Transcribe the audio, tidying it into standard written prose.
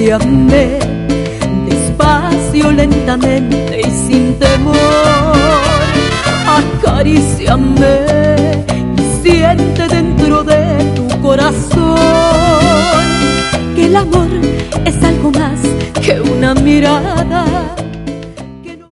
acaríciame despacio, lentamente y sin temor. Acaríciame y siente dentro de tu corazón que el amor es algo más que una mirada,